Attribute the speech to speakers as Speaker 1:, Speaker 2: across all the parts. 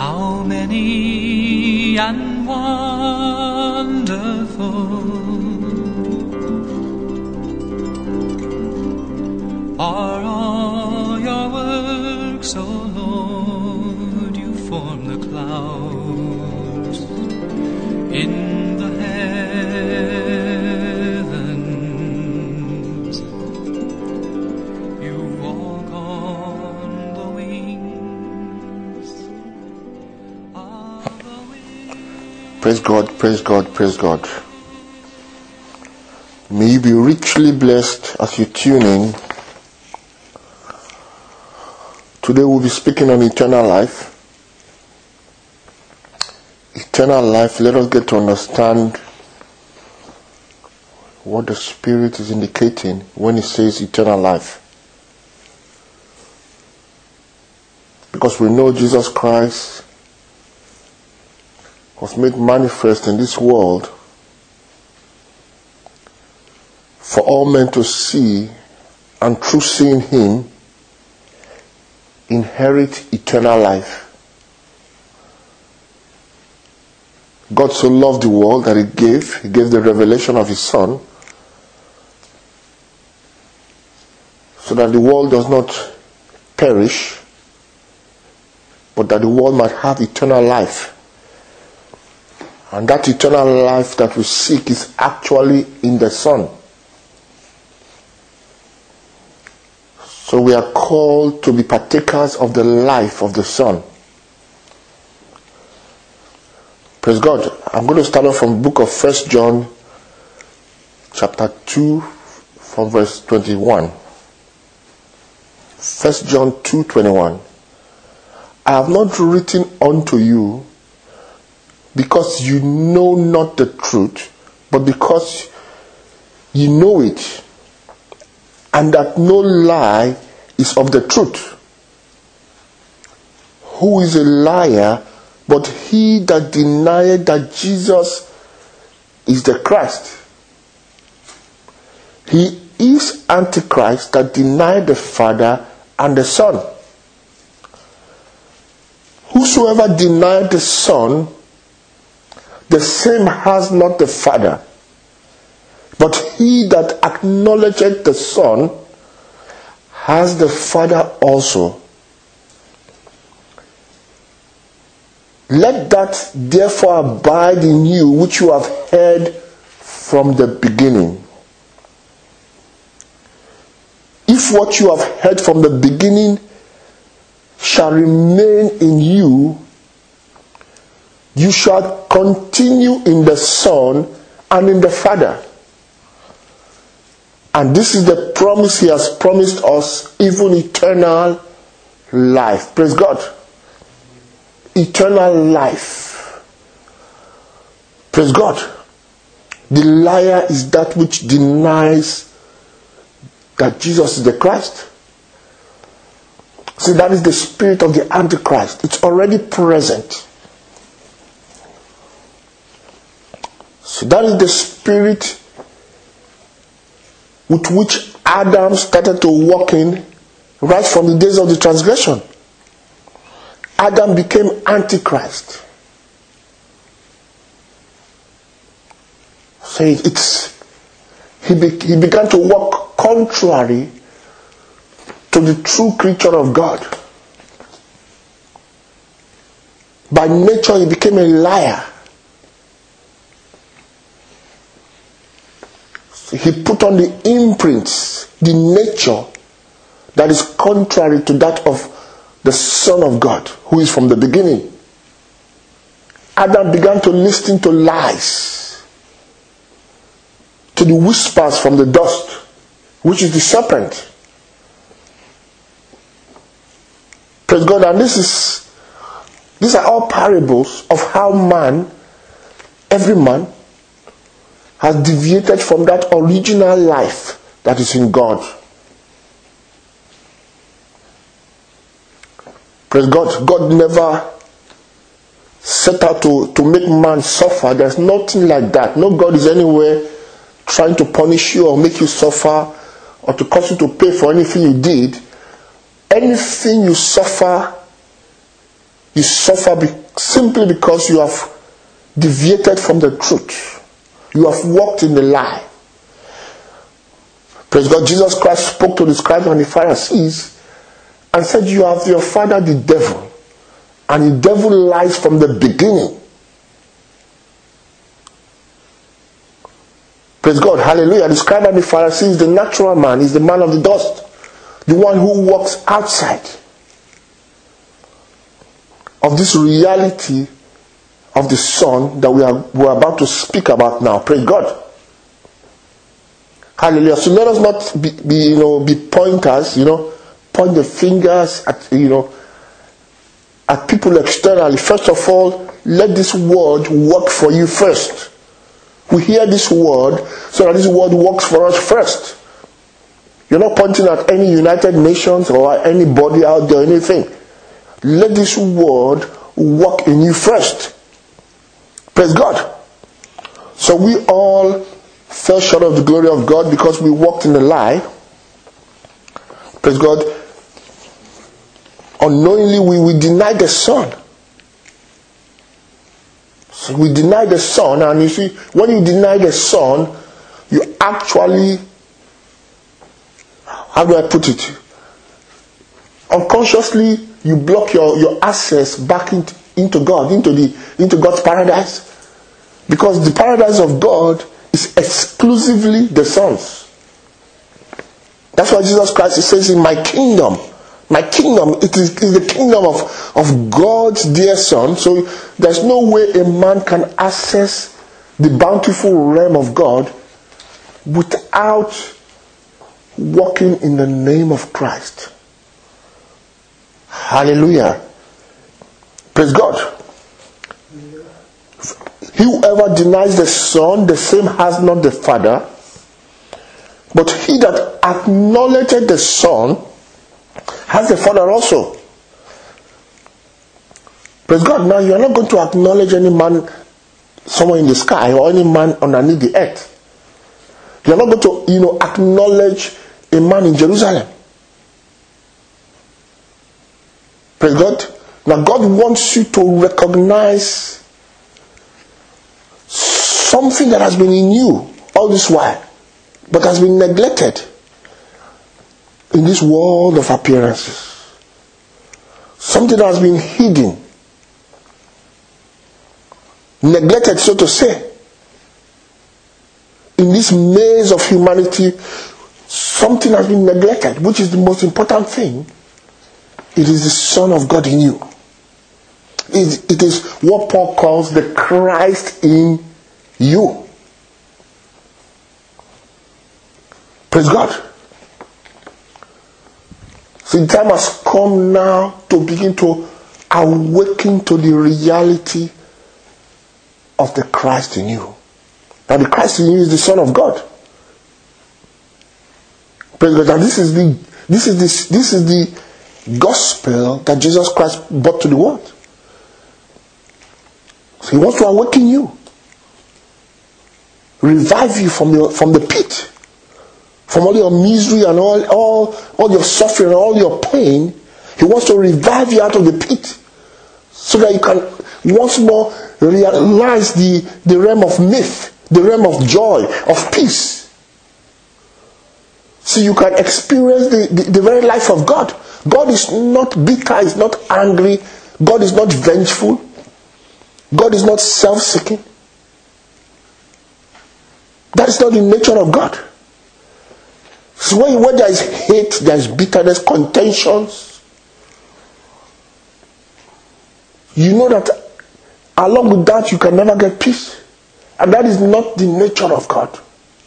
Speaker 1: How many and wonderful are all your works, O Lord. You form the clouds in the heavens. You walk on the wings of the wind.
Speaker 2: Praise God, praise God, praise God. May you be richly blessed as you tune in. Today we'll be speaking on eternal life. Eternal life, let us get to understand what the Spirit is indicating when He says eternal life. Because we know Jesus Christ was made manifest in this world for all men to see, and through seeing Him, inherit eternal life. God so loved the world that He gave the revelation of His Son, so that the world does not perish, but that the world might have eternal life. And that eternal life that we seek is actually in the Son. So we are called to be partakers of the life of the Son. Praise God. I'm going to start off from the book of 1 John chapter 2 from verse 21. 1 John 2:21. I have not written unto you because you know not the truth, but because you know it, and that no lie is of the truth. Who is a liar but he that denieth that Jesus is the Christ? He is Antichrist that denied the Father and the Son. Whosoever denied the Son, the same has not the Father. But he that acknowledgeth the Son has the Father also. Let that therefore abide in you which you have heard from the beginning. If what you have heard from the beginning shall remain in you, you shall continue in the Son and in the Father. And this is the promise He has promised us, even eternal life. Praise God. Eternal life. Praise God. The liar is that which denies that Jesus is the Christ. See, that is the spirit of the Antichrist. It's already present. So that is the spirit with which Adam started to walk in right from the days of the transgression. Adam became Antichrist. So he began to walk contrary to the true creature of God. By nature he became a liar. So he put on the imprints, the nature that is contrary to that of the Son of God, who is from the beginning. Adam began to listen to lies, to the whispers from the dust, which is the serpent. Praise God. And these are all parables of how every man, has deviated from that original life that is in God. Praise God. God never set out to make man suffer. There's nothing like that. No God is anywhere trying to punish you or make you suffer or to cause you to pay for anything you did. Anything you suffer You suffer simply because you have deviated from the truth. You have walked in the lie. Praise God. Jesus Christ spoke to the scribes and the Pharisees and said, you have your father the devil, and the devil lies from the beginning. Praise God. Hallelujah. The scribe and the Pharisee is the natural man, is the man of the dust, the one who walks outside of this reality of the Son that we're about to speak about now. Praise God. Hallelujah. So let us not be pointers, point the fingers at people externally. First of all, let this word work for you first. We hear this word so that this word works for us first. You're not pointing at any United Nations or anybody out there, anything. Let this word work in you first. Praise God. So we all fell short of the glory of God because we walked in the lie. Praise God. Unknowingly we denied the Son. So we deny the Son, and you see, when you deny the Son, you actually, how do I put it? Unconsciously, you block your access back into God, into God's paradise. Because the paradise of God is exclusively the Son's. That's why Jesus Christ says, in my kingdom, it is the kingdom of God's dear Son. So there's no way a man can access the bountiful realm of God without walking in the name of Christ. Hallelujah. Praise God. Whoever denies the Son, the same has not the Father. But he that acknowledgeth the Son has the Father also. Praise God. Now you are not going to acknowledge any man somewhere in the sky or any man underneath the earth. You are not going to, acknowledge a man in Jerusalem. Praise God. Now God wants you to recognize something that has been in you all this while, but has been neglected in this world of appearances. Something that has been hidden, neglected, so to say. In this maze of humanity, something has been neglected, which is the most important thing. It is the Son of God in you. It is what Paul calls the Christ in you. Praise God. So the time has come now to begin to awaken to the reality of the Christ in you. Now the Christ in you is the Son of God. Praise God. And this is the gospel that Jesus Christ brought to the world. So he wants to awaken you, revive you from the pit, from all your misery and all your suffering and all your pain. He wants to revive you out of the pit, so that you can once more realize the realm of myth, the realm of joy, of peace. So you can experience the very life of God. God is not bitter, is not angry. God is not vengeful. God is not self-seeking. That is not the nature of God. So when there is hate, there is bitterness, contentions, you know that along with that you can never get peace. And that is not the nature of God.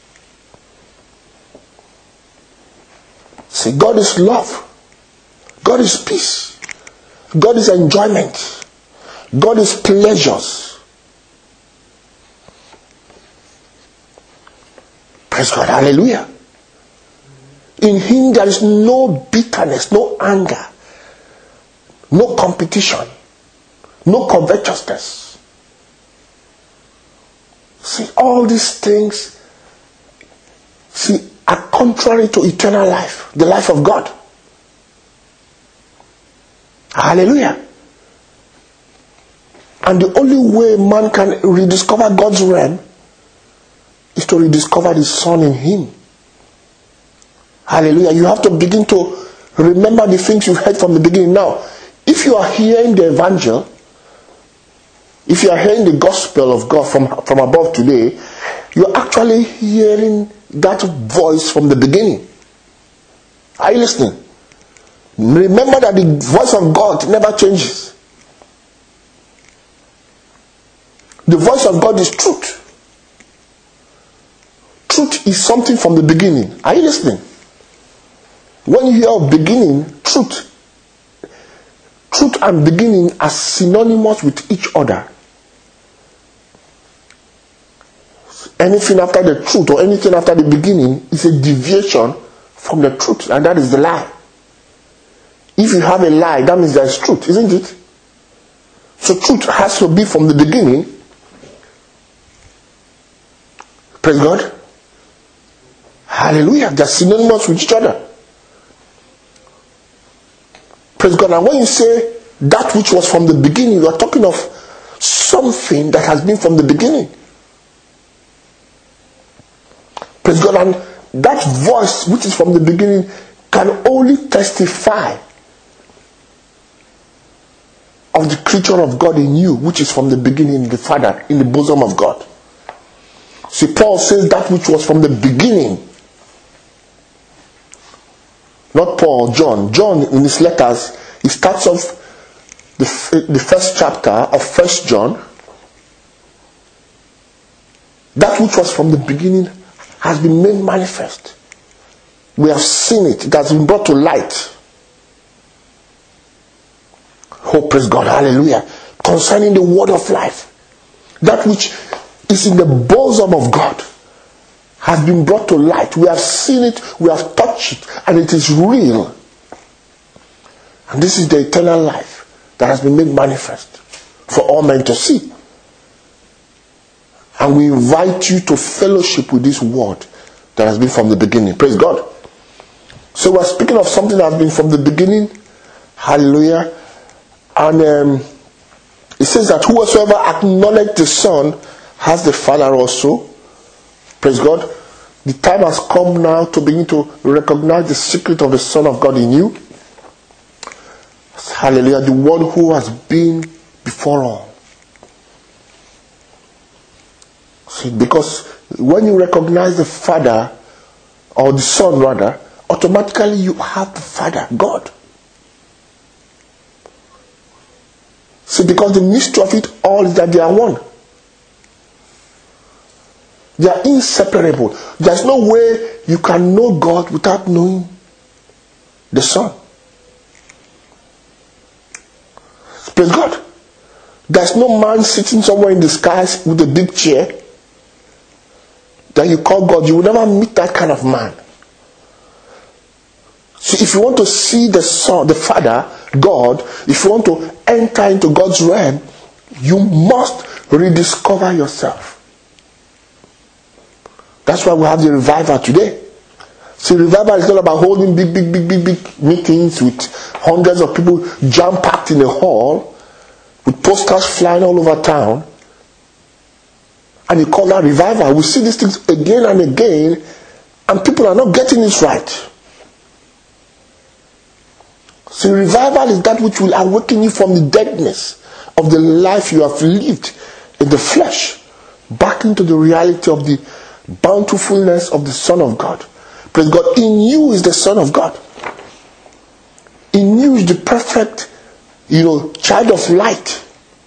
Speaker 2: See, God is love. God is peace. God is enjoyment. God is pleasures. Praise God. Hallelujah. In Him there is no bitterness, no anger, no competition, no covetousness. See, all these things, are contrary to eternal life, the life of God. Hallelujah. And the only way man can rediscover God's realm is to rediscover the Son in him. Hallelujah. You have to begin to remember the things you've heard from the beginning. Now, if you are hearing the evangel, if you are hearing the gospel of God from above today, you're actually hearing that voice from the beginning. Are you listening? Remember that the voice of God never changes. The voice of God is truth. Truth is something from the beginning. Are you listening? When you hear of beginning, truth and beginning are synonymous with each other. Anything after the truth or anything after the beginning is a deviation from the truth, and that is the lie. If you have a lie, that means there is truth, isn't it? So truth has to be from the beginning. Praise God. Hallelujah. They're synonymous with each other. Praise God. And when you say that which was from the beginning, you are talking of something that has been from the beginning. Praise God. And that voice which is from the beginning can only testify of the creature of God in you, which is from the beginning, the Father, in the bosom of God. See, Paul says that which was from the beginning. Not Paul, John. John, in his letters, he starts off the first chapter of 1 John. That which was from the beginning has been made manifest. We have seen it. It has been brought to light. Oh, praise God. Hallelujah. Concerning the word of life. That which is in the bosom of God has been brought to light. We have seen it, we have touched it, and it is real. And this is the eternal life that has been made manifest for all men to see. And we invite you to fellowship with this word that has been from the beginning. Praise God. So we're speaking of something that has been from the beginning. Hallelujah. And it says that whosoever acknowledges the Son has the Father also. Praise God. The time has come now to begin to recognize the secret of the Son of God in you. Hallelujah. The one who has been before all. See, because when you recognize the Father, or the Son rather, automatically you have the Father, God. See, because the mystery of it all is that they are one. They are inseparable. There's no way you can know God without knowing the Son. Praise God. There's no man sitting somewhere in the skies with a big chair that you call God. You will never meet that kind of man. So if you want to see the Son, the Father, God, if you want to enter into God's realm, you must rediscover yourself. That's why we have the revival today. See, revival is not about holding big meetings with hundreds of people jam-packed in a hall with posters flying all over town. And you call that revival. We see these things again and again, and people are not getting it right. See, revival is that which will awaken you from the deadness of the life you have lived in the flesh back into the reality of the bountifulness of the Son of God. Praise God. In you is the Son of God. In you is the perfect, child of light.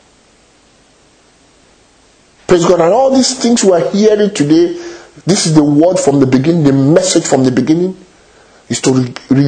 Speaker 2: Praise God. And all these things we are hearing today, this is the word from the beginning, the message from the beginning, is to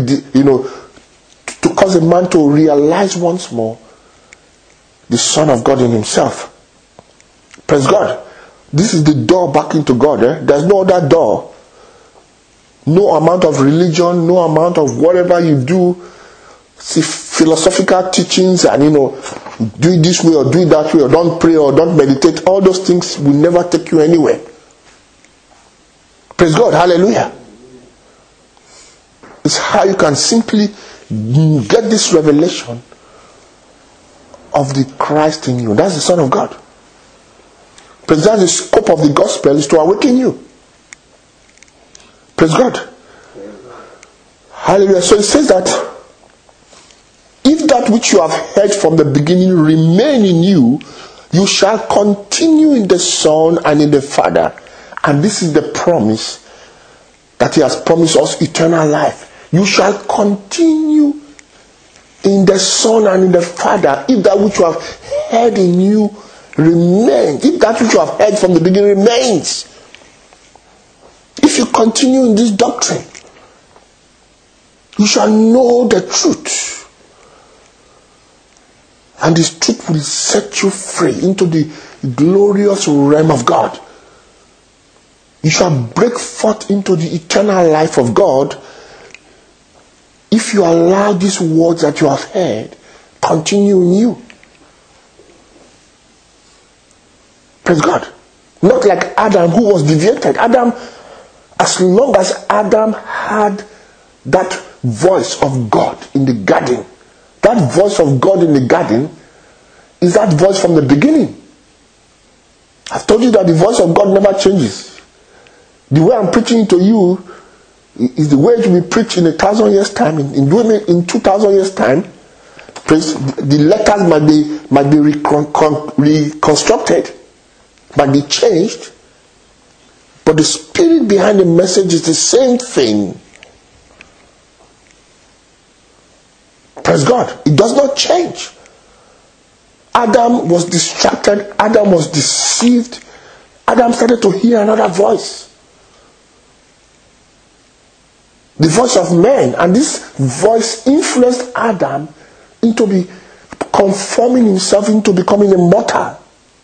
Speaker 2: to cause a man to realize once more the Son of God in himself. Praise God. This is the door back into God. There's no other door. No amount of religion, no amount of whatever you do, see, philosophical teachings and do it this way or do it that way, or don't pray or don't meditate. All those things will never take you anywhere. Praise God. Hallelujah. It's how you can simply get this revelation of the Christ in you. That's the Son of God. Praise God. The scope of the gospel is to awaken you. Praise God. Hallelujah. So it says that if that which you have heard from the beginning remain in you, you shall continue in the Son and in the Father. And this is the promise that He has promised us, eternal life. You shall continue in the Son and in the Father if that which you have heard in you remains. If that which you have heard from the beginning remains. If you continue in this doctrine, you shall know the truth. And this truth will set you free into the glorious realm of God. You shall break forth into the eternal life of God if you allow these words that you have heard continue in you. Praise God. Not like Adam, who was deviated. Adam, as long as Adam had that voice of God in the garden, that voice of God in the garden is that voice from the beginning. I've told you that the voice of God never changes. The way I'm preaching to you is the way it will be preached in 1,000 years' time, in 2,000 years' time. The letters might be reconstructed, might be changed, but the spirit behind the message is the same thing. Praise God. It does not change. Adam was distracted. Adam was deceived. Adam started to hear another voice. The voice of man. And this voice influenced Adam into conforming himself into becoming immortal.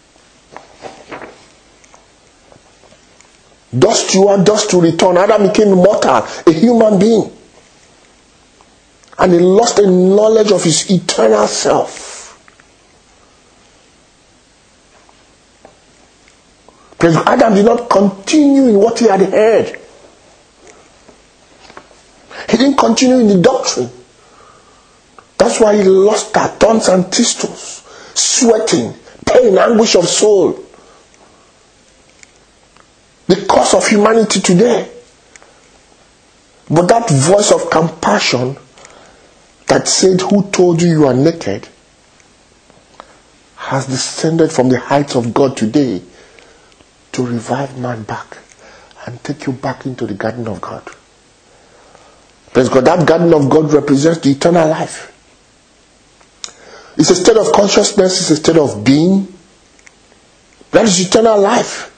Speaker 2: Dust you are, dust to return. Adam became immortal, a human being. And he lost a knowledge of his eternal self. Adam did not continue in what he had heard. He didn't continue in the doctrine. That's why he lost that thorns and thistles, sweating, pain, anguish of soul. The cause of humanity today. But that voice of compassion that said, "Who told you are naked?" has descended from the heights of God today to revive man back and take you back into the garden of God. Praise God. That garden of God represents the eternal life. It's a state of consciousness, it's a state of being. That is eternal life.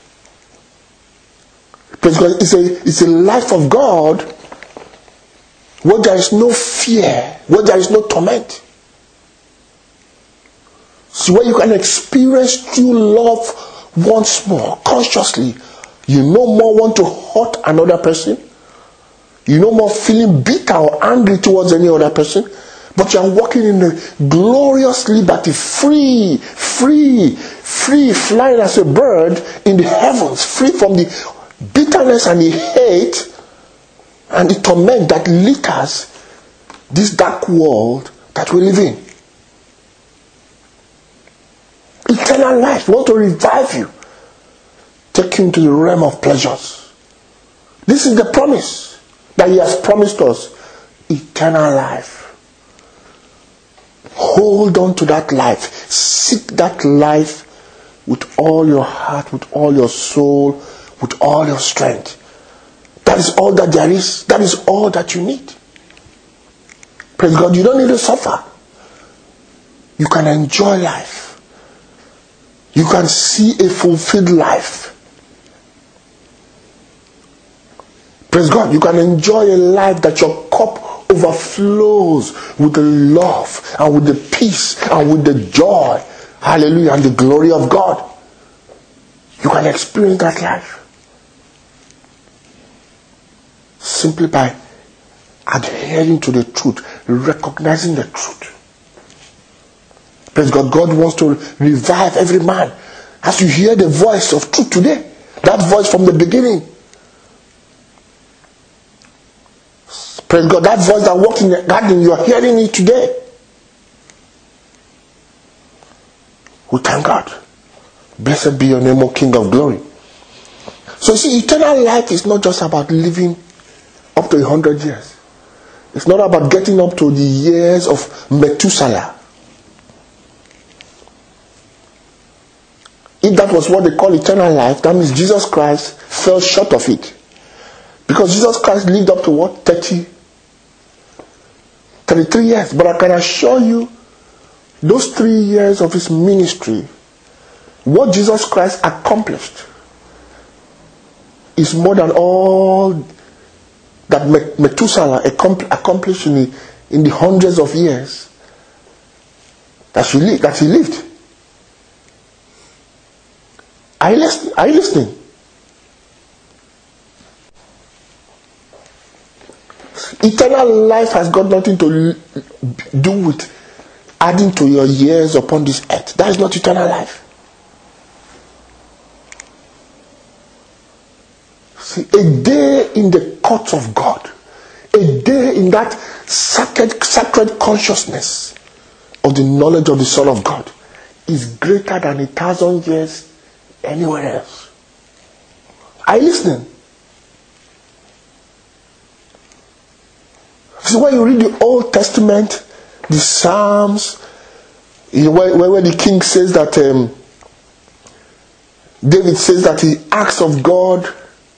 Speaker 2: Praise God. It's a life of God where there is no fear, where there is no torment. So where you can experience true love once more, consciously. You no more want to hurt another person. You no more feeling bitter or angry towards any other person. But you are walking in a glorious liberty, free, flying as a bird in the heavens, free from the bitterness and the hate and the torment that litters this dark world that we live in. Eternal life. We want to revive you. Take you into the realm of pleasures. This is the promise that He has promised us. Eternal life. Hold on to that life. Seek that life with all your heart, with all your soul, with all your strength. That is all that there is. That is all that you need. Praise God. You don't need to suffer. You can enjoy life. You can see a fulfilled life. Praise God. You can enjoy a life that your cup overflows with the love and with the peace and with the joy. Hallelujah. And the glory of God. You can experience that life. Simply by adhering to the truth, recognizing the truth. Praise God. God wants to revive every man. As you hear the voice of truth today, that voice from the beginning. Praise God. That voice that walked in the garden, you are hearing it today. We thank God. Blessed be your name, O King of glory. So you see, eternal life is not just about living up to 100 years. It's not about getting up to the years of Methuselah. If that was what they call eternal life, that means Jesus Christ fell short of it. Because Jesus Christ lived up to what? 33 years. But I can assure you, those 3 years of his ministry, what Jesus Christ accomplished is more than all that Methuselah accomplished in the hundreds of years that he lived. Are you listening? Eternal life has got nothing to do with adding to your years upon this earth. That is not eternal life. See, a day in the courts of God, a day in that sacred consciousness of the knowledge of the Son of God is greater than 1,000 years anywhere else. Are you listening? So when you read the Old Testament, the Psalms, where the king says that David says that he asks of God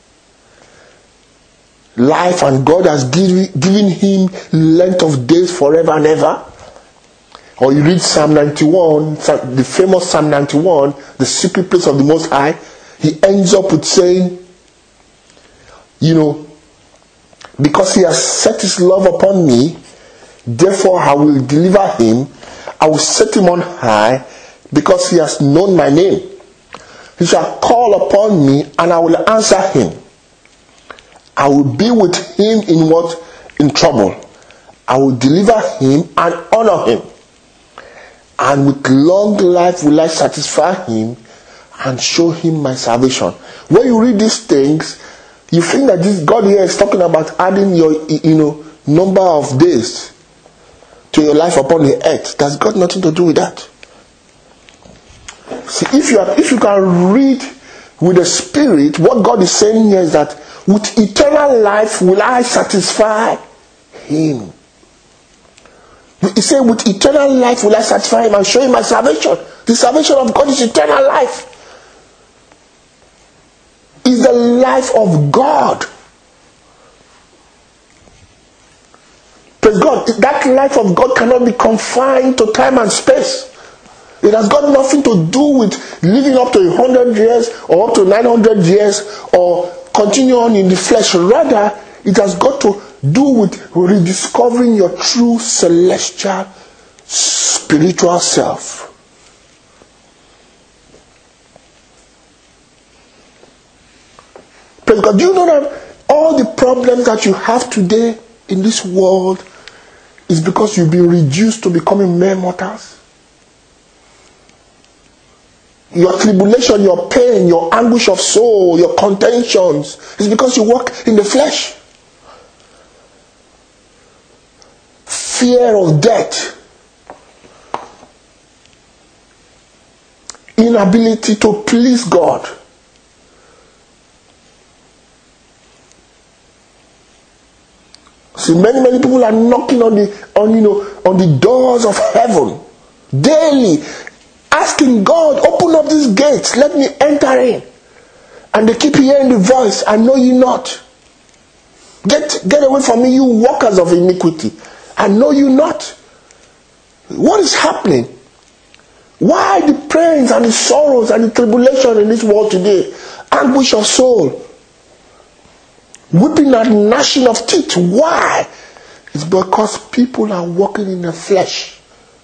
Speaker 2: life, and God has given him length of days forever and ever. Or you read Psalm 91, the famous Psalm 91, the secret place of the Most High. He ends up with saying, because he has set his love upon me, therefore I will deliver him. I will set him on high, because he has known my name. He shall call upon me, and I will answer him. I will be with him in what? In trouble. I will deliver him and honor him. And with long life will I satisfy him and show him my salvation. When you read these things, you think that this God here is talking about adding your number of days to your life upon the earth. That's got nothing to do with that. See, if you can read with the Spirit, what God is saying here is that with eternal life will I satisfy him. He said, with eternal life will I satisfy him and show him my salvation. The salvation of God is eternal life. Is the life of God. Praise God. That life of God cannot be confined to time and space. It has got nothing to do with living up to 100 years or up to 900 years or continue on in the flesh. Rather, it has got to do with rediscovering your true celestial spiritual self. Praise God. Do you know that all the problems that you have today in this world is because you've been reduced to becoming mere mortals? Your tribulation, your pain, your anguish of soul, your contentions is because you walk in the flesh. Fear of death, inability to please God, see, many people are knocking on the doors of heaven daily, asking God, open up these gates, let me enter in. And they keep hearing the voice, I know you not. Get away from me, you workers of iniquity. I know you not. What is happening? Why the pains and the sorrows and the tribulation in this world today? Anguish of soul. Weeping and gnashing of teeth. Why? It's because people are walking in the flesh.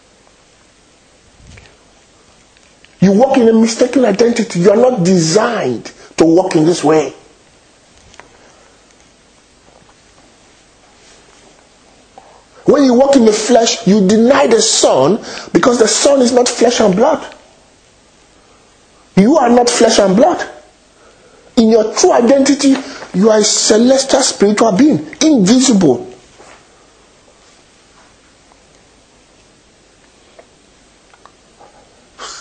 Speaker 2: You walk in a mistaken identity. You are not designed to walk in this way. When you walk in the flesh, you deny the Son, because the Son is not flesh and blood. You are not flesh and blood. In your true identity, you are a celestial spiritual being, invisible.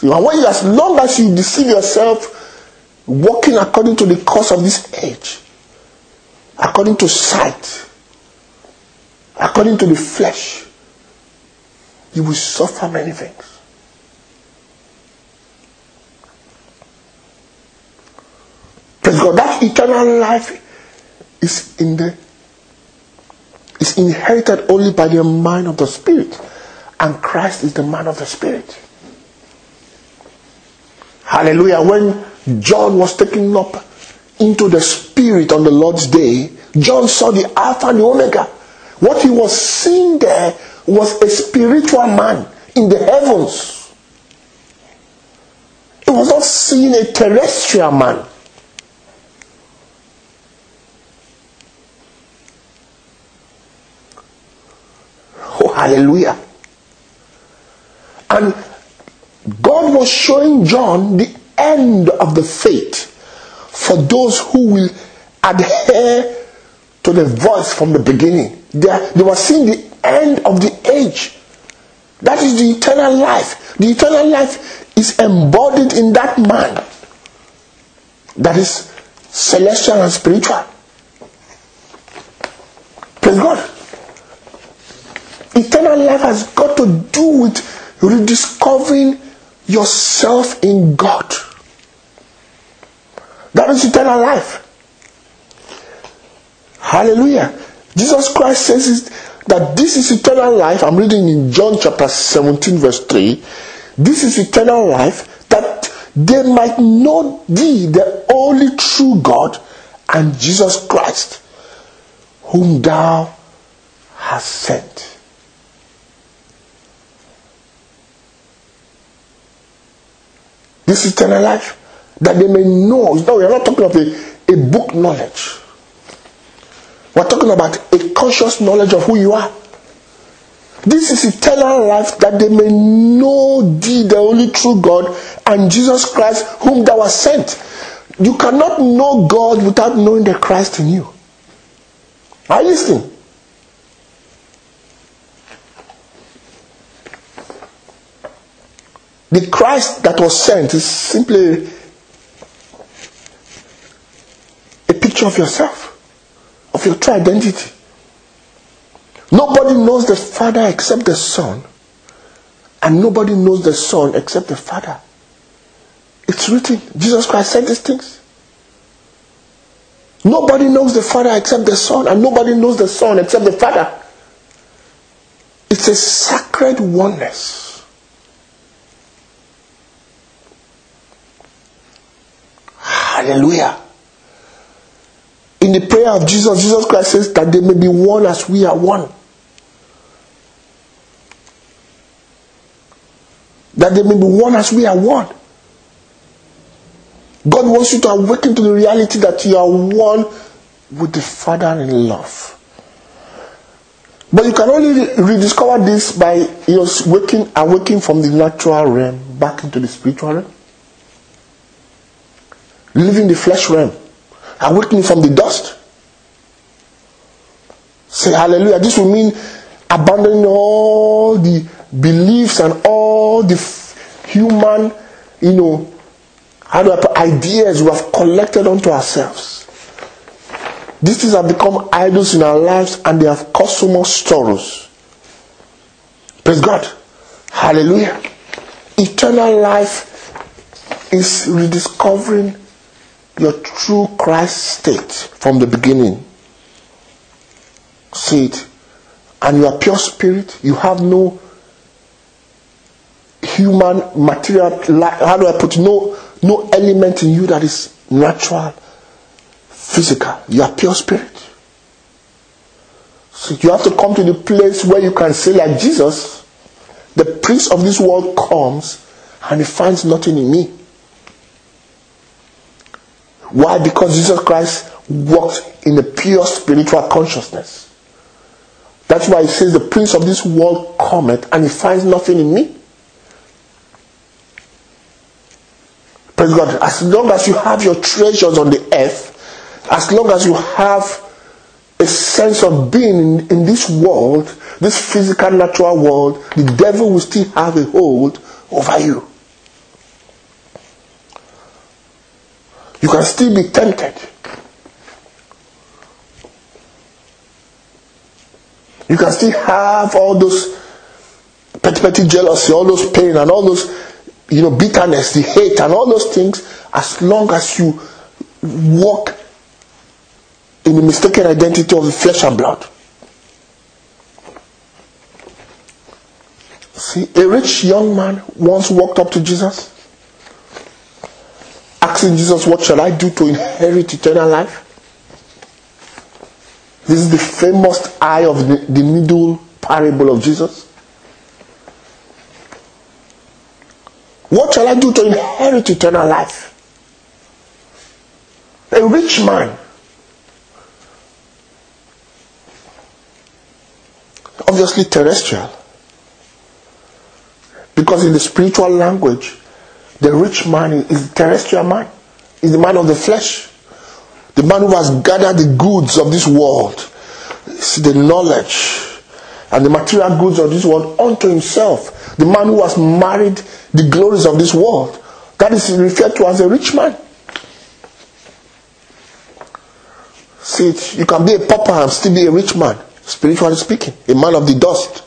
Speaker 2: As long as you deceive yourself, walking according to the course of this age, according to sight, according to the flesh, you will suffer many things. Praise God. That eternal life is inherited only by the mind of the Spirit, and Christ is the man of the Spirit. Hallelujah. When John was taken up into the Spirit on the Lord's day, John saw the Alpha and the Omega. What he was seeing there was a spiritual man in the heavens. He was not seeing a terrestrial man. Oh, hallelujah. And God was showing John the end of the faith for those who will adhere to the voice from the beginning. They were seeing the end of the age. That is the eternal life. The eternal life is embodied in that man that is celestial and spiritual. Praise God. Eternal life has got to do with rediscovering yourself in God. That is eternal life. Hallelujah. Jesus Christ says that this is eternal life. I'm reading in John chapter 17 verse 3. This is eternal life, that they might know thee, the only true God, and Jesus Christ, whom thou hast sent. This is eternal life, that they may know. No, we are not talking of a book knowledge. We're talking about a conscious knowledge of who you are. This is eternal life, that they may know thee, the only true God, and Jesus Christ, whom thou hast sent. You cannot know God without knowing the Christ in you. Are you listening? The Christ that was sent is simply a picture of yourself, of your true identity. Nobody knows the Father except the Son, and nobody knows the Son except the Father. It's written. Jesus Christ said these things. Nobody knows the Father except the Son, and nobody knows the Son except the Father. It's a sacred oneness. Hallelujah. In the prayer of Jesus, Jesus Christ says that they may be one as we are one. That they may be one as we are one. God wants you to awaken to the reality that you are one with the Father in love. But you can only rediscover this by awaking from the natural realm back into the spiritual realm. Leaving the flesh realm, awakening from the dust. Say hallelujah. This will mean abandoning all the beliefs and all the human, ideas we have collected onto ourselves. These things have become idols in our lives, and they have caused so much sorrows. Praise God. Hallelujah. Eternal life is rediscovering your true Christ state from the beginning. See it. And you are pure spirit. You have no human material, no element in you that is natural, physical. You are pure spirit. So you have to come to the place where you can say like Jesus, the prince of this world comes and he finds nothing in me. Why? Because Jesus Christ walked in a pure spiritual consciousness. That's why he says the prince of this world cometh and he finds nothing in me. Praise God. As long as you have your treasures on the earth, as long as you have a sense of being in this world, this physical natural world, the devil will still have a hold over you. You can still be tempted. You can still have all those petty jealousy, all those pain and all those, bitterness, the hate and all those things, as long as you walk in the mistaken identity of the flesh and blood. See, a rich young man once walked up to Jesus, asking Jesus, what shall I do to inherit eternal life? This is the famous eye of the needle parable of Jesus. What shall I do to inherit eternal life? A rich man, obviously terrestrial, because in the spiritual language, the rich man is the terrestrial man, is the man of the flesh, the man who has gathered the goods of this world, the knowledge and the material goods of this world unto himself, the man who has married the glories of this world. That is referred to as a rich man. See, you can be a pauper and still be a rich man, spiritually speaking, a man of the dust,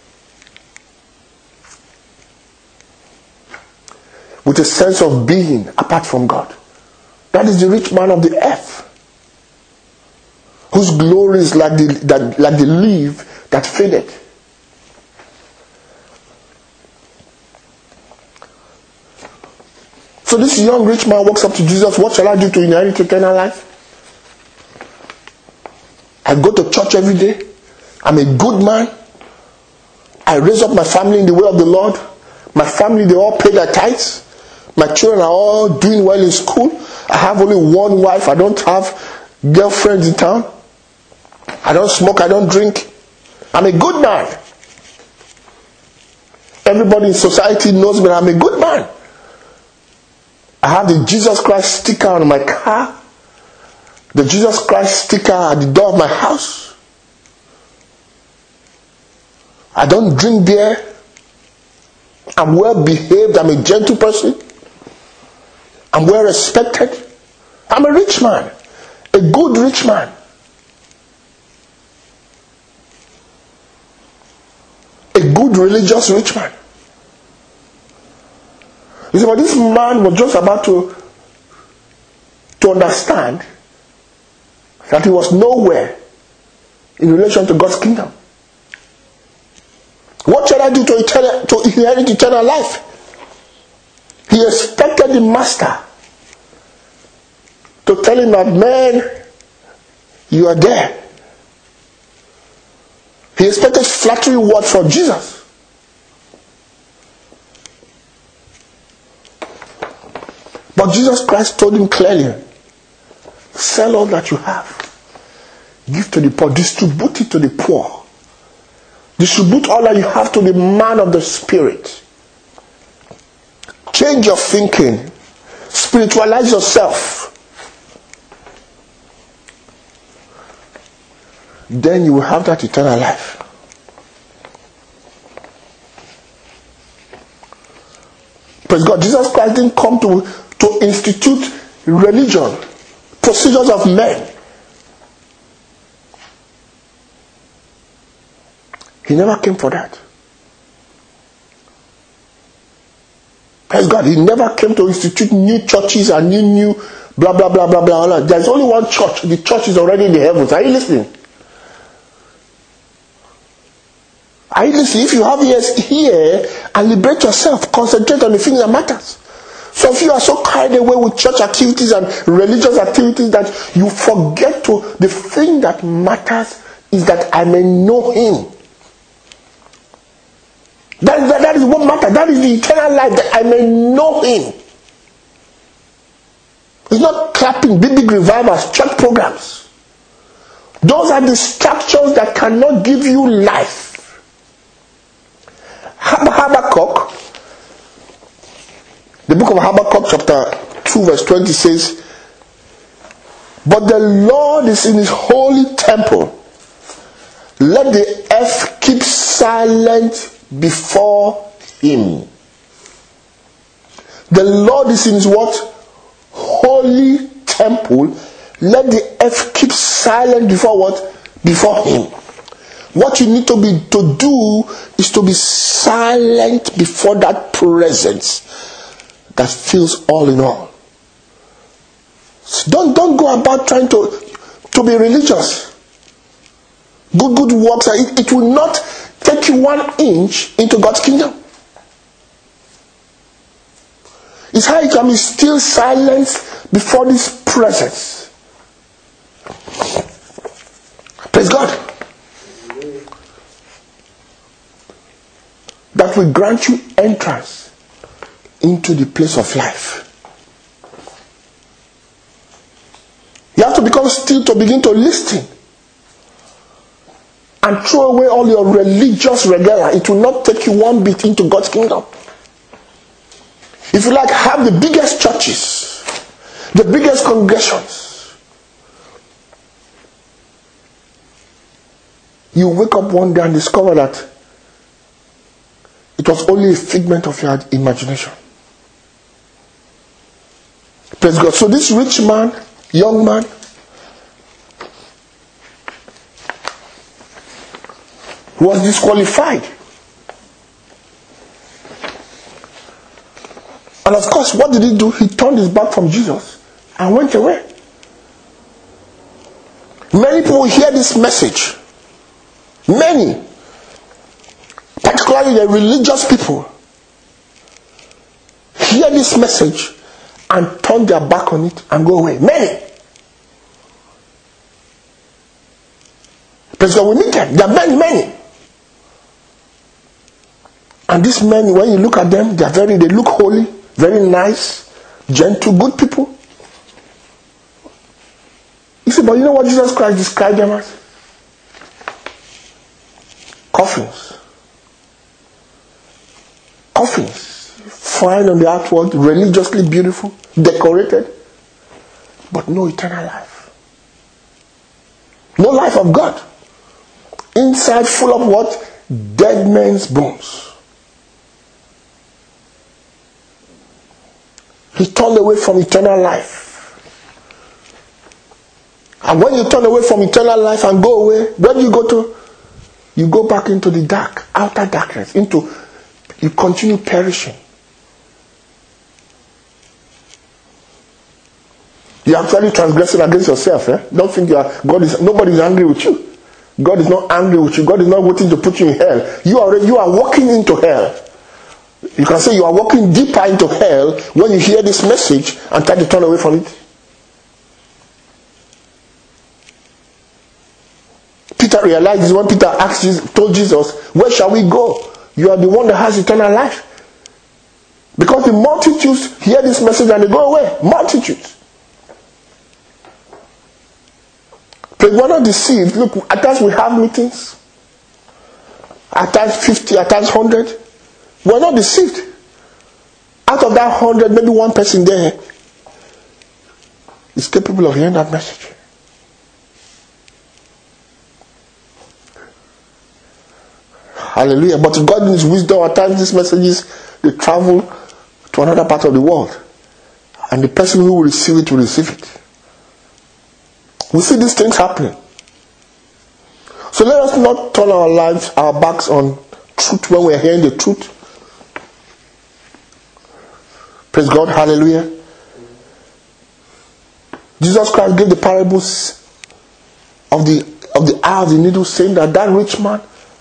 Speaker 2: with a sense of being apart from God. That is the rich man of the earth, whose glory is like the leaf that faded. So this young rich man walks up to Jesus. What shall I do to inherit eternal life? I go to church every day. I'm a good man. I raise up my family in the way of the Lord. My family, they all pay their tithes. My children are all doing well in school. I have only one wife. I don't have girlfriends in town. I don't smoke. I don't drink. I'm a good man. Everybody in society knows me. I'm a good man. I have the Jesus Christ sticker on my car. The Jesus Christ sticker at the door of my house. I don't drink beer. I'm well behaved. I'm a gentle person. I'm well respected. I'm a rich man. A good rich man. A good religious rich man. You see, but this man was just about to understand that he was nowhere in relation to God's kingdom. What shall I do to inherit eternal life? He expected the master to tell him that, man, you are there. He expected flattery word from Jesus. But Jesus Christ told him clearly, sell all that you have. Give to the poor. Distribute it to the poor. Distribute all that you have to the man of the Spirit. Change your thinking. Spiritualize yourself. Then you will have that eternal life. Praise God. Jesus Christ didn't come to institute religion, procedures of men. He never came for that. Praise God. He never came to institute new churches and new blah blah blah blah blah. There is only one church. The church is already in the heavens. Are you listening? Are you listening? If you have ears, hear and liberate yourself. Concentrate on the things that matters. So if you are so carried away with church activities and religious activities that you forget to, the thing that matters is that I may know Him. That is what matters. That is the eternal life, that I may know Him. It's not clapping big revivals, church programs. Those are distractions that cannot give you life. Habakkuk, the book of Habakkuk chapter 2 verse 20 says, but the Lord is in His holy temple. Let the earth keep silent before Him. The Lord is in His what? Holy temple, let the earth keep silent before what? Before him. What you need to do is to be silent before that presence that fills all in all. So don't go about trying to be religious. Good works, it will not take you 1 inch into God's kingdom. It's how you can be still silent before this presence. Praise God. That will grant you entrance into the place of life. You have to become still to begin to listen and throw away all your religious regalia. It will not take you 1 bit into God's kingdom. If you like, have the biggest churches, the biggest congregations. You wake up one day and discover that it was only a figment of your imagination. Praise God. So this rich man, young man, was disqualified. And of course, what did he do? He turned his back from Jesus and went away. Many people hear this message. Many. Particularly the religious people. Hear this message and turn their back on it and go away. Many. Praise God, we meet them. There are many. And these men, when you look at them, they look holy, very nice, gentle, good people. You see, but you know what Jesus Christ described them as? Coffins. Fine on the outward, religiously beautiful, decorated, but no eternal life. No life of God. Inside full of what? Dead men's bones. He turned away from eternal life. And when you turn away from eternal life and go away, where do you go to? You go back into the dark, outer darkness, you continue perishing. You're actually transgressing against yourself. Don't think nobody is angry with you. God is not angry with you. God is not waiting to put you in hell. You are walking into hell. You can say you are walking deeper into hell when you hear this message and try to turn away from it. Peter realized this when Peter told Jesus, where shall we go? You are the one that has eternal life. Because the multitudes hear this message and they go away. Multitudes. But we're not deceived. Look, at times we have meetings. At times 50, at times 100. We're not deceived. Out of that 100, maybe one person there is capable of hearing that message. Hallelujah. But God in His wisdom, at times these messages, they travel to another part of the world. And the person who will receive it will receive it. We see these things happening. So let us not turn our backs on truth when we are hearing the truth. Praise God. Hallelujah. Jesus Christ gave the parables of the eye of the needle, saying that rich man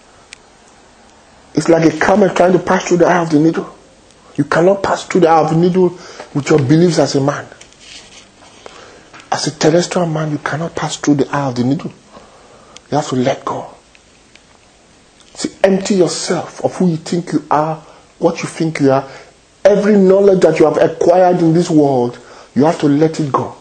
Speaker 2: is like a camel trying to pass through the eye of the needle. You cannot pass through the eye of the needle with your beliefs as a man. As a terrestrial man, you cannot pass through the eye of the needle. You have to let go. See, empty yourself of who you think you are, what you think you are. Every knowledge that you have acquired in this world, you have to let it go.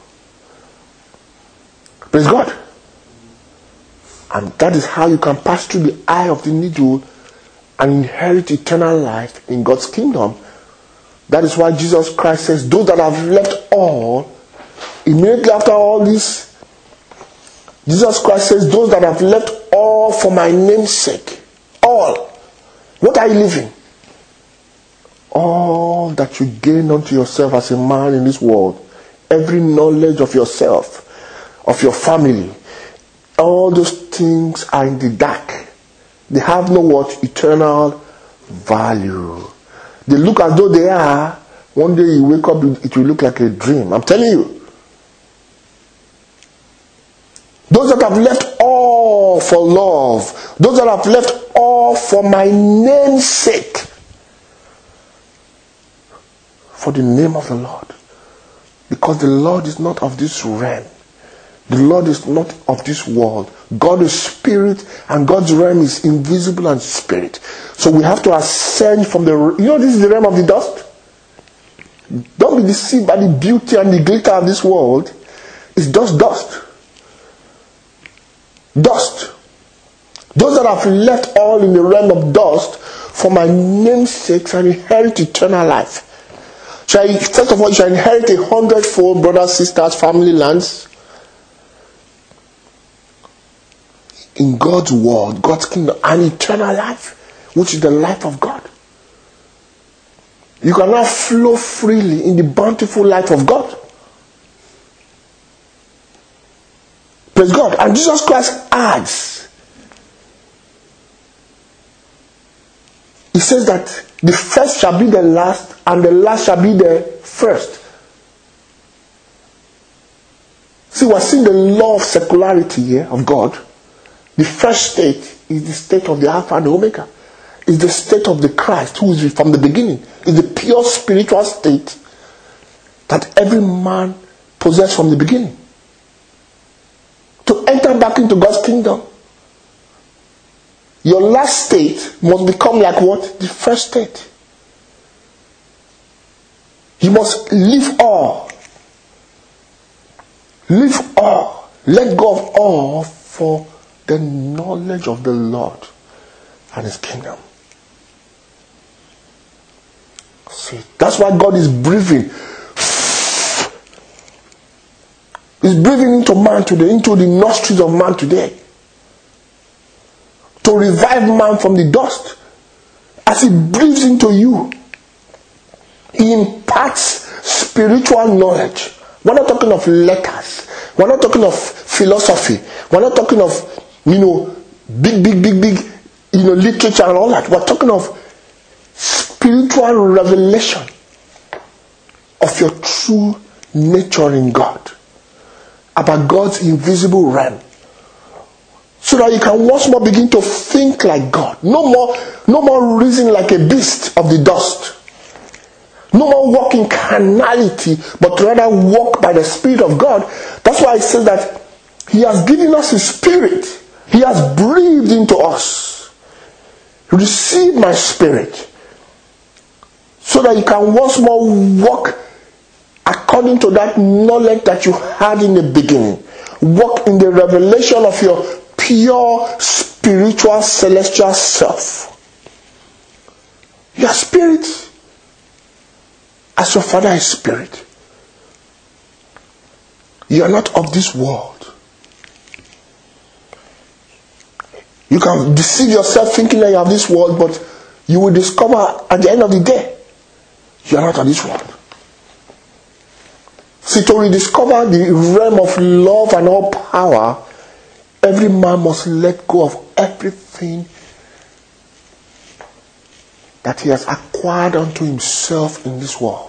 Speaker 2: Praise God. And that is how you can pass through the eye of the needle and inherit eternal life in God's kingdom. That is why Jesus Christ says, those that have left all, immediately after all this, Jesus Christ says, those that have left all for my name's sake, all. What are you leaving? All that you gain unto yourself as a man in this world, every knowledge of yourself, of your family. All those things are in the dark. They have no what? Eternal value. They look as though they are. One day you wake up, it will look like a dream. I'm telling you. Those that have left all for love, those that have left all for my name's sake, for the name of the Lord. Because the Lord is not of this realm. The Lord is not of this world. God is spirit, and God's realm is invisible and spirit. So we have to ascend from the... this is the realm of the dust. Don't be deceived by the beauty and the glitter of this world. It's just dust. Dust. Those that have left all in the realm of dust, for my name's sake, shall inherit eternal life. First of all, you shall inherit 100-fold, brothers, sisters, family, lands. In God's world, God's kingdom, and eternal life, which is the life of God. You can now flow freely in the bountiful life of God. Praise God. And Jesus Christ adds, He says that the first shall be the last, and the last shall be the first. See, we're seeing the law of secularity here of God. The first state is the state of the Alpha and the Omega. It's the state of the Christ who is from the beginning. It's the pure spiritual state that every man possessed from the beginning. To enter back into God's kingdom, your last state must become like what? The first state. You must leave all. Leave all. Let go of all for the knowledge of the Lord and His kingdom. See, that's why God is breathing. He's breathing into man today, into the nostrils of man today, to revive man from the dust. As He breathes into you, He imparts spiritual knowledge. We're not talking of letters. We're not talking of philosophy. We're not talking of, big, literature and all that. We're talking of spiritual revelation of your true nature in God, about God's invisible realm, so that you can once more begin to think like God. No more reason like a beast of the dust. No more walk in carnality, but rather walk by the Spirit of God. That's why it says that He has given us His Spirit. He has breathed into us. Receive my Spirit, so that you can once more walk according to that knowledge that you had in the beginning. Walk in the revelation of your pure, spiritual, celestial self. Your spirit, as your Father is spirit. You are not of this world. You can deceive yourself thinking that you are of this world, but you will discover at the end of the day, you are not of this world. See, to rediscover the realm of love and all power, every man must let go of everything that he has acquired unto himself in this world.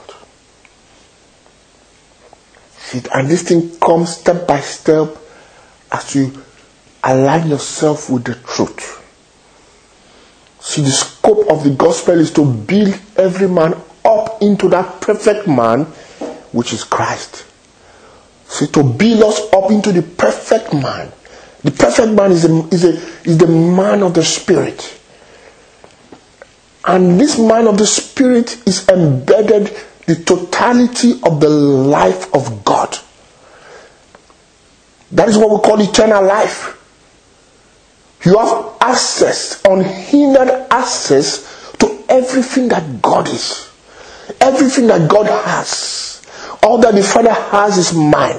Speaker 2: See, and this thing comes step by step as you align yourself with the truth. See, the scope of the gospel is to build every man up into that perfect man, which is Christ. See, to build us up into the perfect man. The perfect man is the man of the Spirit. And this man of the Spirit is embedded the totality of the life of God. That is what we call eternal life. You have access, unhindered access to everything that God is. Everything that God has. All that the Father has is mine.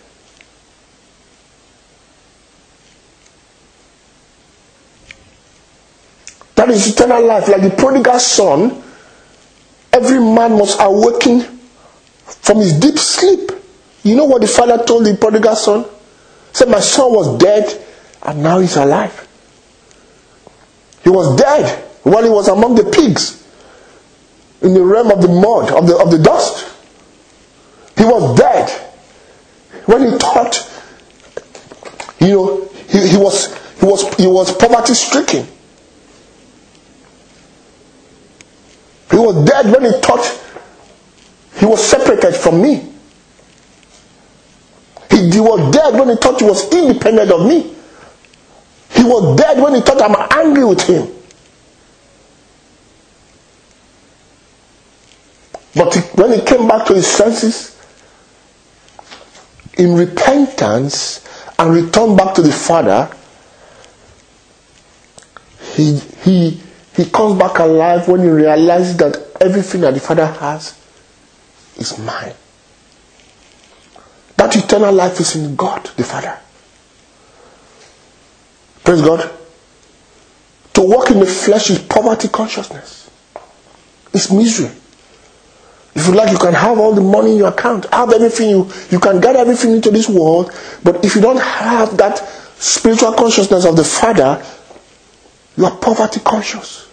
Speaker 2: That is eternal life. Like the prodigal son, every man must awaken from his deep sleep. You know what the father told the prodigal son? He said, my son was dead and now he's alive. He was dead while he was among the pigs, in the realm of the mud, of the dust. He was dead when he thought, he was poverty stricken. He was dead when he thought he was separated from me. He was dead when he thought he was independent of me. He was dead when he thought I'm angry with him. But when he came back to his senses, in repentance, and returned back to the Father, he comes back alive when he realizes that everything that the Father has is mine. That eternal life is in God, the Father. Praise God. To walk in the flesh is poverty consciousness. It's misery. If you like, you can have all the money in your account, have everything, you can get everything into this world, but if you don't have that spiritual consciousness of the Father, you are poverty conscious.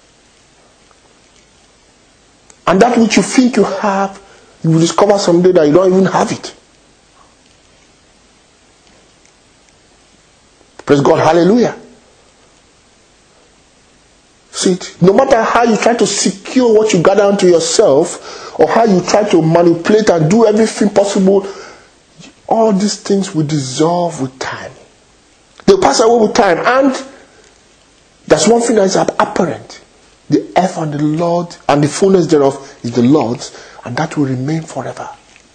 Speaker 2: And that which you think you have, you will discover someday that you don't even have it. Praise God, hallelujah. See, no matter how you try to secure what you gather unto yourself, or how you try to manipulate and do everything possible, all these things will dissolve with time. They'll pass away with time. And there's one thing that is apparent. The earth and the Lord and the fullness thereof is the Lord's, and that will remain forever.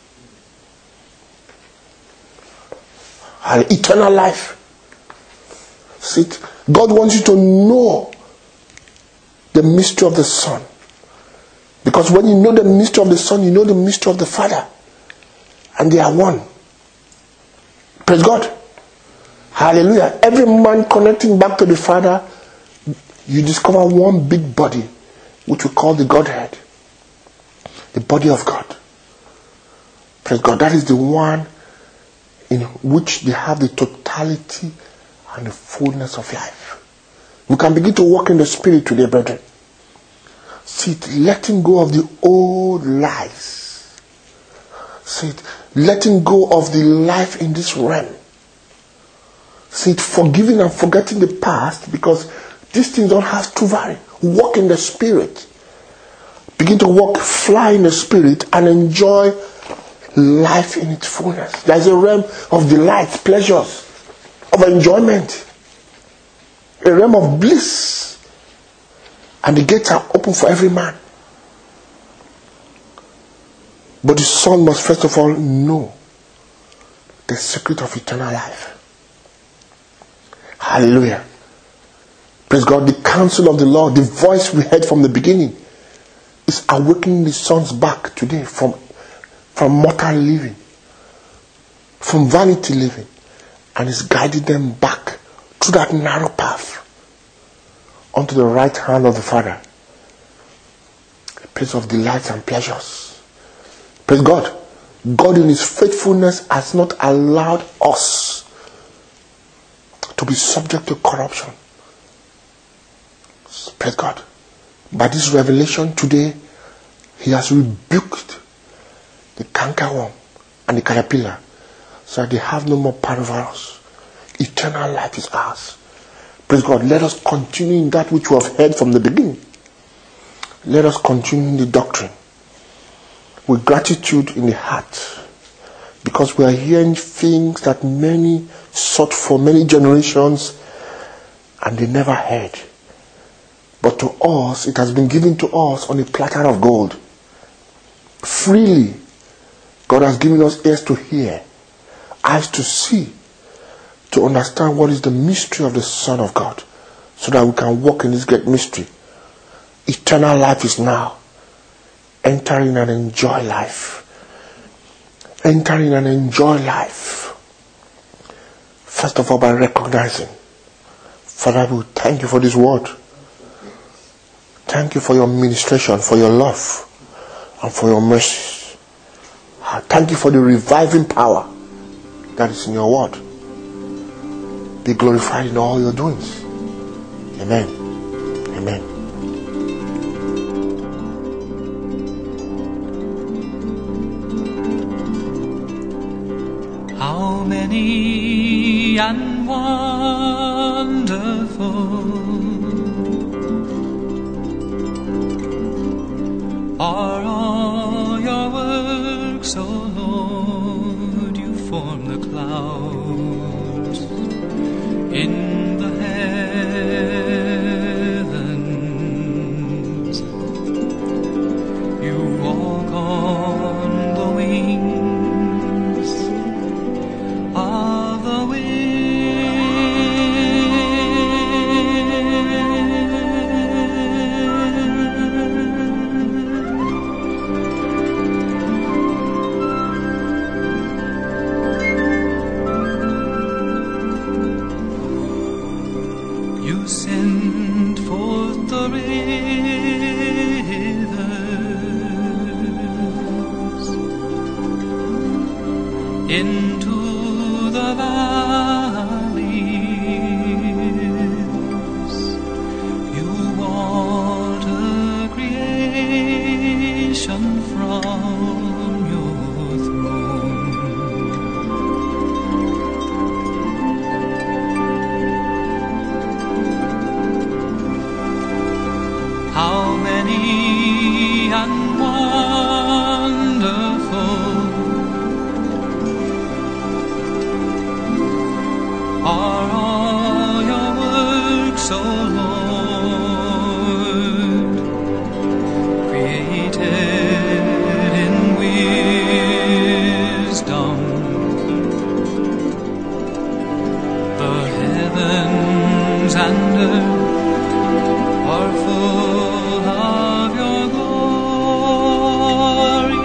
Speaker 2: And eternal life. See, God wants you to know the mystery of the Son. Because when you know the mystery of the Son, you know the mystery of the Father. And they are one. Praise God. Hallelujah. Every man connecting back to the Father, you discover one big body, which we call the Godhead. The body of God. Praise God. That is the one in which they have the totality and the fullness of life. We can begin to walk in the Spirit today, brethren. See it, letting go of the old lives. See it, letting go of the life in this realm. See it, forgiving and forgetting the past, because these things don't have to vary. Walk in the Spirit. Begin to walk, fly in the Spirit, and enjoy life in its fullness. There is a realm of delight, pleasures, of enjoyment. A realm of bliss. And the gates are open for every man. But the son must first of all know the secret of eternal life. Hallelujah. Praise God. The counsel of the Lord, the voice we heard from the beginning, is awakening the sons back today from mortal living, from vanity living, and is guiding them back through that narrow path onto the right hand of the Father, a place of delights and pleasures. Praise God. God in His faithfulness has not allowed us to be subject to corruption. Praise God. By this revelation today, He has rebuked the cankerworm and the caterpillar, so that they have no more power over us. Eternal life is ours. Praise God. Let us continue in that which we have heard from the beginning. Let us continue in the doctrine with gratitude in the heart, because we are hearing things that many sought for many generations and they never heard. But to us, it has been given to us on a platter of gold. Freely, God has given us ears to hear, eyes to see, to understand what is the mystery of the Son of God, so that we can walk in this great mystery. Eternal life is now. Enter in and enjoy life. Enter in and enjoy life. First of all, by recognizing, Father, we thank you for this word. Thank you for your ministration, for your love, and for your mercy. I thank you for the reviving power that is in your word. Be glorified in all your doings. Amen. Amen.
Speaker 1: How many and wonderful are all your works, O Lord. You form the clouds in the heavens. You walk on the wings of the You send forth the rivers into the valleys. You water creation from your throne. How many and wonderful are all your works, O Lord, created in wisdom. The heavens and earth are full of your glory.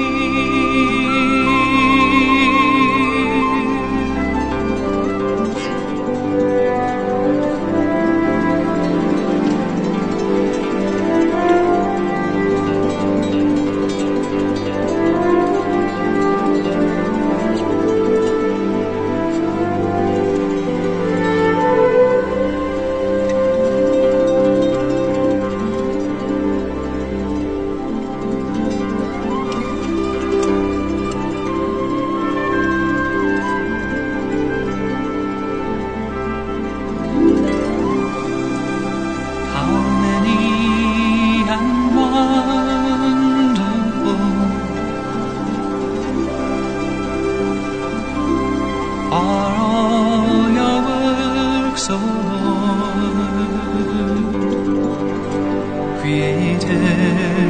Speaker 1: How many and wonderful are all your works, O Lord, created